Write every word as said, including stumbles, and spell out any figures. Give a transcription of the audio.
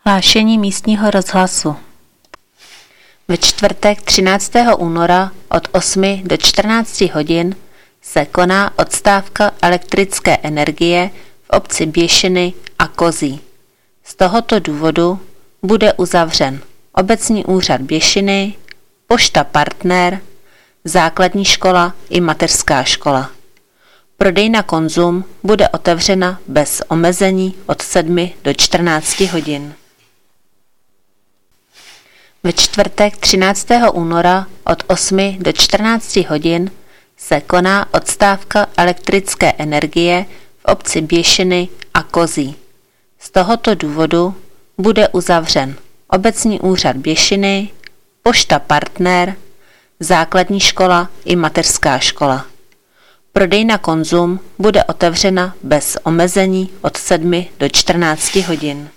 Hlášení místního rozhlasu. Ve čtvrtek třináctého února od osmi do čtrnácti hodin se koná odstávka elektrické energie v obci Běšiny a Kozí. Z tohoto důvodu bude uzavřen obecní úřad Běšiny, pošta Partner, základní škola i mateřská škola. Prodejna Konzum bude otevřena bez omezení od sedmi do čtrnácti hodin. Ve čtvrtek třináctého února od osmi do čtrnácti hodin se koná odstávka elektrické energie v obci Běšiny a Kozí. Z tohoto důvodu bude uzavřen obecní úřad Běšiny, pošta Partner, základní škola i mateřská škola. Prodejna Konzum bude otevřena bez omezení od sedmi do čtrnácti hodin.